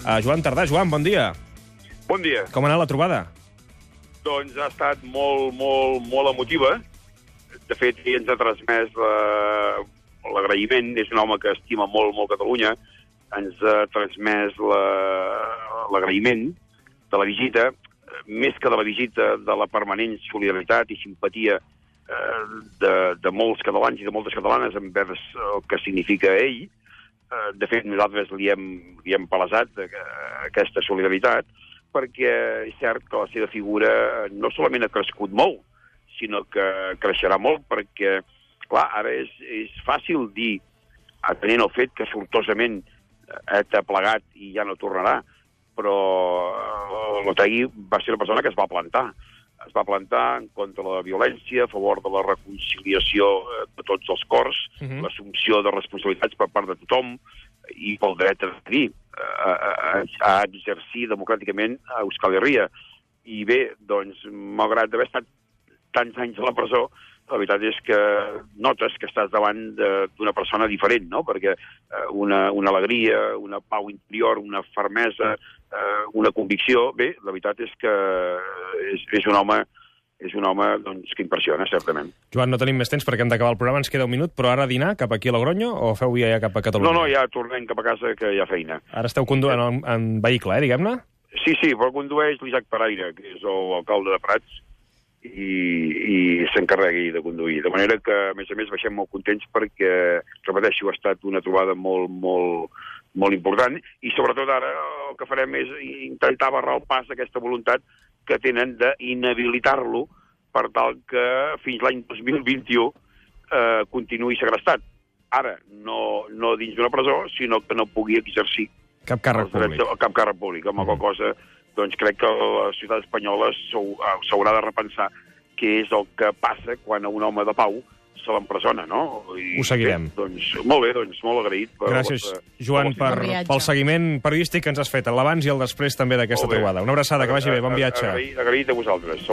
Joan Tardà. Joan, bon dia. Bon dia. Com ha anat la trobada? Doncs ha estat molt emotiva. De fet, ell ens ha transmès l'agraïment. És un home que estima molt Catalunya. Ens ha transmès l'agraïment de la visita, més que de la visita, de la permanent solidaritat i simpatia de molts catalans i de moltes catalanes envers el que significa ell. De fet, nosaltres li hem palesat aquesta solidaritat, perquè és cert que la seva figura no solament ha crescut molt, sinó que creixerà molt, perquè, clar, ara és fàcil dir, atenent el fet que sortosament t'ha plegat i ja no tornarà, però l'Otegi va ser una persona que es va plantar. Es va plantar en contra de la violència, a favor de la reconciliació de tots els cors, l'assumpció de responsabilitats per part de tothom i pel dret a decidir, a exercir democràticament a Euskal Herria. I bé, doncs, malgrat haver estat tants anys a la presó, la veritat és que notes que estàs davant d'una persona diferent, no? Perquè una alegria, una pau interior, una fermesa, una convicció... Bé, la veritat és que és un home doncs, que impressiona, certament. Joan, no tenim més temps perquè hem d'acabar el programa, ens queda un minut, però ara a dinar cap aquí a Logronyo o feu via ja cap a Catalunya? No, ja tornem cap a casa, que hi ha feina. Ara esteu conduint en vehicle, diguem-ne? Sí, però condueix l'Isaac Paraire, que és l'alcalde de Prats, i s'encarregui de conduir. De manera que, a més, baixem molt contents perquè, repeteixo, ha estat una trobada molt important i, sobretot, ara el que farem és intentar barrar el pas d'aquesta voluntat que tenen d'inhabilitar-lo per tal que fins l'any 2021 continuï segrestat. Ara, no dins d'una presó, sinó que no pugui exercir cap càrrec públic. Cap càrrec públic, amb la cosa... Doncs crec que la societat espanyola s'haurà de repensar què és el que passa quan a un home de pau se l'empresona, no? Ho seguirem. Doncs molt bé, molt agraït. Gràcies, Joan, pel seguiment periodístic que ens has fet, l'abans i el després també d'aquesta trobada. Una abraçada, que vagi bé, bon viatge. Agraït a vosaltres.